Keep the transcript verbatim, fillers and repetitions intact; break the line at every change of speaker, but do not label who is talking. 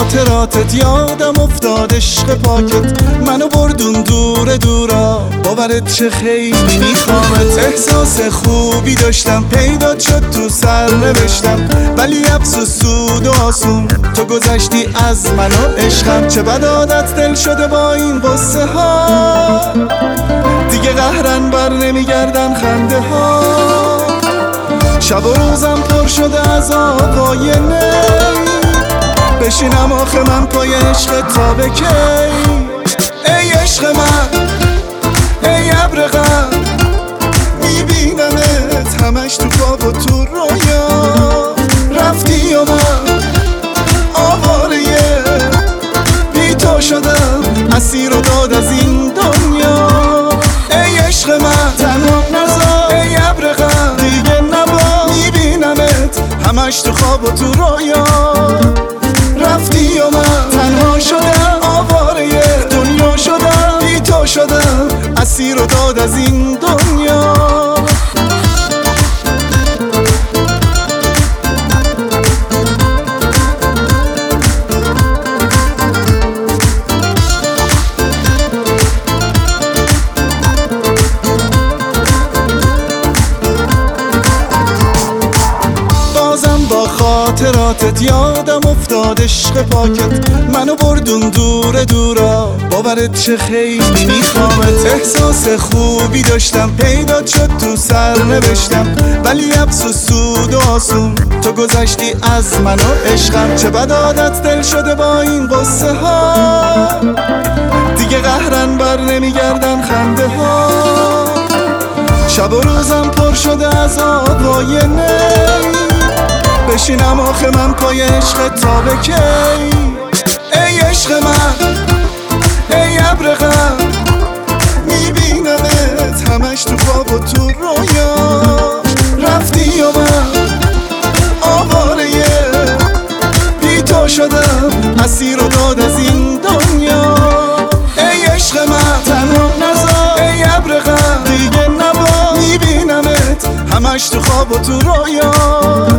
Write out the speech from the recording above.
خاطراتت یادم افتاد عشق پاکت منو بردون دور دورا، باورت چه خیلی میخوامت. احساس خوبی داشتم پیدات شد تو سر نوشتم، ولی افسوس سود و آسون تو گذشتی از من و عشقم. چه بد عادت دل شده با این قصه ها، دیگه قهرن بر نمیگردن خنده ها. شب و روزم پر شده از آقای نی، بشینم آخه من پای عشق تا به کی. ای عشق من ای ابر غم، میبینمت همش تو خواب و تو رویا. رفتی و من آواره بی تو شدم، اسیر و داد از این دنیا. ای عشق من تنها نذار، ای ابر غم دیگه نبا، میبینمت همش تو خواب و تو رویا. رفتی و من تنها شدم، آواره دنیا شدم، بی تو شدم، اسیر و داد از این دنیا. خاطراتت یادم افتاد عشق پاکت منو بردون دور دورا، باورت چه خیلی میخوامت. احساس خوبی داشتم پیدات شد تو سر نوشتم، ولی افسوس سود و آسون تو گذشتی از من و عشقم. چه بد عادت دل شده با این قصه ها، دیگه قهرن بر نمیگردن خنده ها. شب و روزم پر شده از آقای نی، بشینم آخه من پای عشق تا به کی. ای عشق من ای ابر غم، میبینمت همش تو خواب و تو رویا. رفتی و من آواره بی تو شدم، اسیر و داد از این دنیا. ای عشق من تنها نذار، ای ابر غم دیگه نبا، میبینمت همش تو خواب و تو رویا.